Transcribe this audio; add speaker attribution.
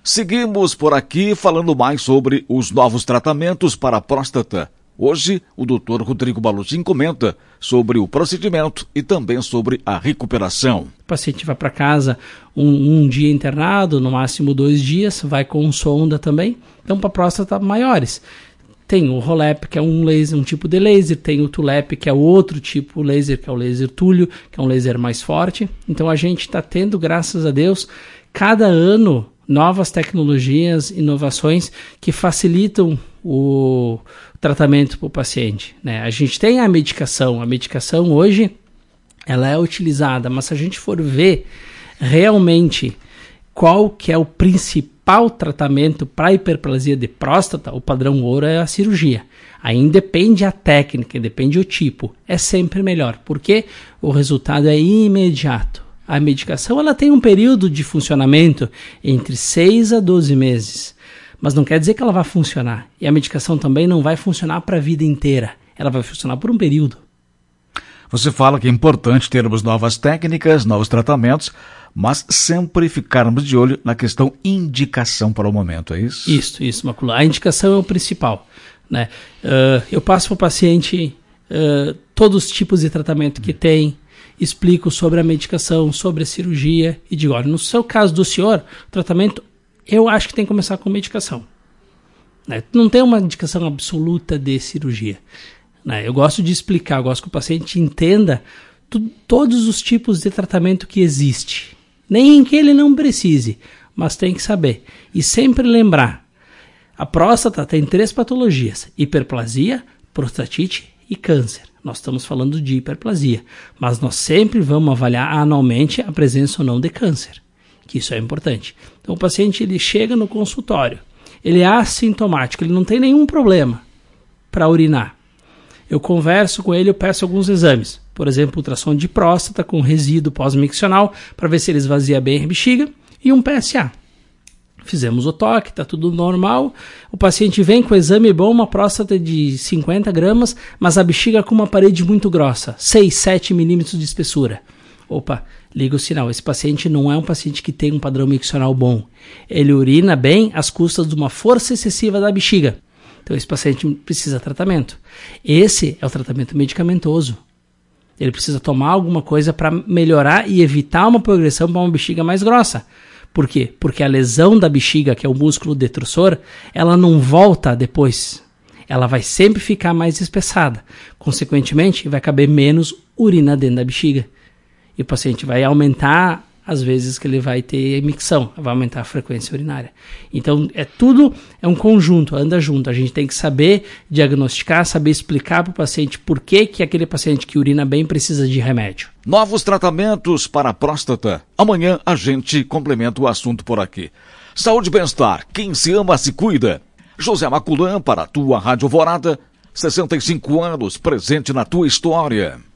Speaker 1: Seguimos por aqui falando mais sobre os novos tratamentos para a próstata. Hoje, o Dr. Rodrigo Baluzin comenta sobre o procedimento e também sobre a recuperação.
Speaker 2: O paciente vai para casa um dia internado, no máximo 2 dias, vai com sonda também. Então, para próstata maiores. Tem o Rolep, que é um laser, um tipo de laser. Tem o Tulep, que é outro tipo de laser, que é o laser Túlio, que é um laser mais forte. Então, a gente está tendo, graças a Deus, cada ano, novas tecnologias, inovações que facilitam o tratamento para o paciente, né? A gente tem a medicação hoje ela é utilizada, mas se a gente for ver realmente qual que é o principal tratamento para hiperplasia de próstata, o padrão ouro é a cirurgia. Aí independe a técnica, independe o tipo, é sempre melhor, porque o resultado é imediato. A medicação ela tem um período de funcionamento entre 6 a 12 meses. Mas não quer dizer que ela vai funcionar. E a medicação também não vai funcionar para a vida inteira. Ela vai funcionar por um período.
Speaker 1: Você fala que é importante termos novas técnicas, novos tratamentos, mas sempre ficarmos de olho na questão indicação para o momento, é isso?
Speaker 2: Isso, Macula. A indicação é o principal, né? Eu passo para o paciente todos os tipos de tratamento que tem, explico sobre a medicação, sobre a cirurgia e digo, olha, no seu caso do senhor, o tratamento eu acho que tem que começar com medicação, né? Não tem uma indicação absoluta de cirurgia, né? Eu gosto de explicar, eu gosto que o paciente entenda todos os tipos de tratamento que existe. Nem que ele não precise, mas tem que saber. E sempre lembrar, a próstata tem 3 patologias, hiperplasia, prostatite e câncer. Nós estamos falando de hiperplasia, mas nós sempre vamos avaliar anualmente a presença ou não de câncer, que isso é importante. Então o paciente ele chega no consultório, ele é assintomático, ele não tem nenhum problema para urinar. Eu converso com ele, eu peço alguns exames, por exemplo, ultrassom de próstata com resíduo pós-miccional, para ver se ele esvazia bem a bexiga, e um PSA. Fizemos o toque, está tudo normal, o paciente vem com o exame bom, uma próstata de 50 gramas, mas a bexiga com uma parede muito grossa, 6, 7 milímetros de espessura. Opa, liga o sinal, esse paciente não é um paciente que tem um padrão miccional bom. Ele urina bem às custas de uma força excessiva da bexiga. Então esse paciente precisa de tratamento. Esse é o tratamento medicamentoso. Ele precisa tomar alguma coisa para melhorar e evitar uma progressão para uma bexiga mais grossa. Por quê? Porque a lesão da bexiga, que é o músculo detrusor, ela não volta depois. Ela vai sempre ficar mais espessada. Consequentemente, vai caber menos urina dentro da bexiga. E o paciente vai aumentar as vezes que ele vai ter micção, vai aumentar a frequência urinária. Então, tudo é um conjunto, anda junto. A gente tem que saber diagnosticar, saber explicar para o paciente por que aquele paciente que urina bem precisa de remédio.
Speaker 1: Novos tratamentos para a próstata. Amanhã a gente complementa o assunto por aqui. Saúde e bem-estar, quem se ama se cuida. José Maculan para a tua Rádio Alvorada, 65 anos, presente na tua história.